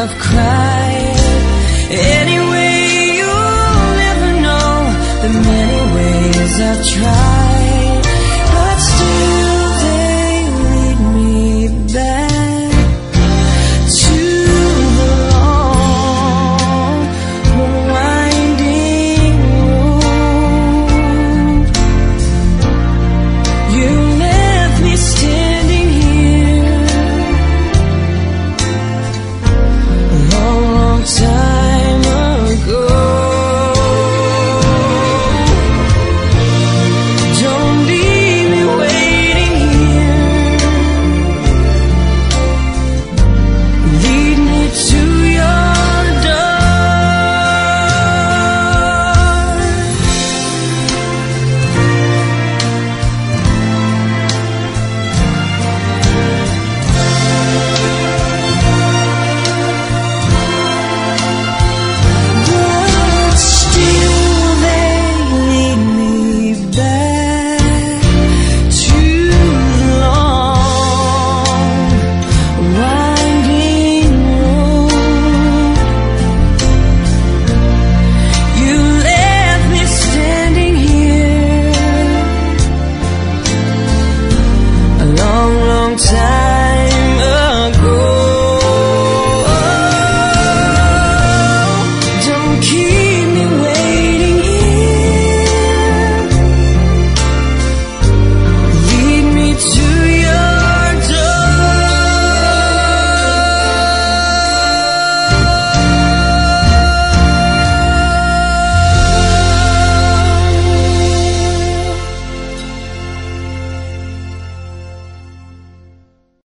I've cried. Anyway, you'll never know the many ways I've tried, but still they lead me back to the long, winding road. You left me standing here a long, long time ago. Don't leave me waiting here. Lead me to your door. But still they lead me back to the long, winding road. You left me standing here a long, long time ago. Don't keep